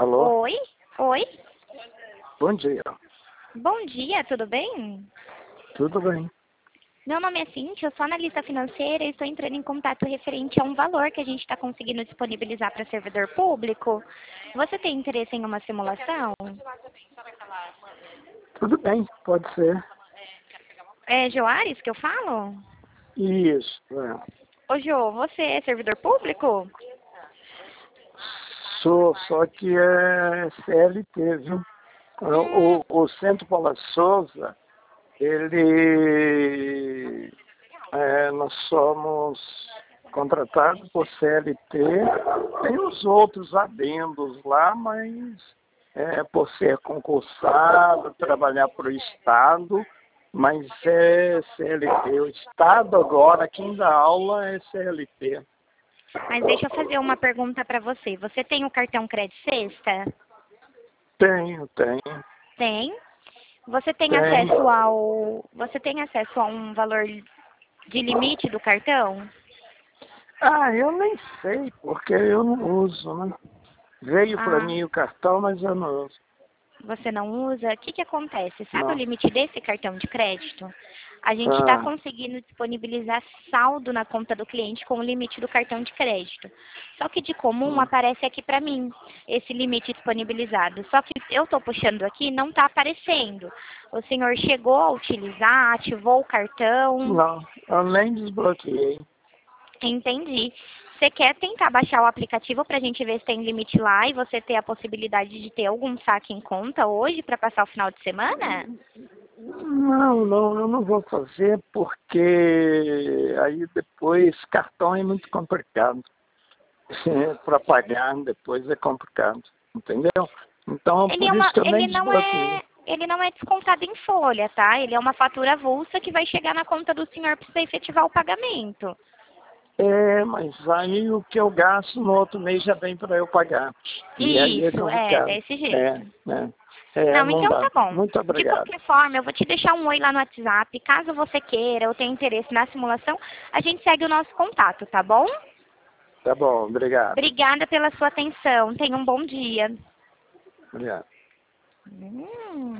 Alô? Oi? Oi? Bom dia. Bom dia, tudo bem? Tudo bem? Meu nome é Cíntia, eu sou analista financeira e estou entrando em contato referente a um valor que a gente está conseguindo disponibilizar para servidor público. Você tem interesse em uma simulação? Tudo bem, pode ser. É Joares que eu falo? Isso, é. Ô Jo, você é servidor público? Sou, só que é CLT, viu? O Centro Paula Souza, nós somos contratados por CLT, tem os outros adendos lá, mas por ser concursado, trabalhar para o Estado, mas é CLT. O Estado agora, quem dá aula é CLT. Mas deixa eu fazer uma pergunta para você. Você tem o cartão Crédito Sexta? Tenho. Tem. Você tem Tenho. acesso a um valor de limite do cartão? Eu nem sei, porque eu não uso, né? Veio para Ah, mim o cartão, mas eu não uso. você não usa? O que acontece? Sabe o Não. limite desse cartão de crédito? A gente está Ah, conseguindo disponibilizar saldo na conta do cliente com o limite do cartão de crédito. Só que de comum hum. aparece aqui para mim esse limite disponibilizado. Só que eu estou puxando aqui e não está aparecendo. O senhor chegou a utilizar, ativou o cartão? Não, eu nem desbloqueei. Entendi. Você quer tentar baixar o aplicativo para a gente ver se tem limite lá e você ter a possibilidade de ter algum saque em conta hoje para passar o final de semana? Não, eu não vou fazer porque aí depois cartão é muito complicado. Para pagar depois é complicado, entendeu? Então, por isso que eu nem desbloqueei. Ele não é descontado em folha, tá? Ele é uma fatura avulsa que vai chegar na conta do senhor para você efetivar o pagamento. Mas aí o que eu gasto no outro mês já vem para eu pagar. E aí é Isso, complicado. desse jeito. Não, Não então dá. tá bom. Muito De obrigado. qualquer forma, eu vou te deixar um oi lá no WhatsApp. Caso você queira ou tenha interesse na simulação, a gente segue o nosso contato, tá bom? Tá bom, obrigado. Obrigada pela sua atenção. Tenha um bom dia. Obrigado.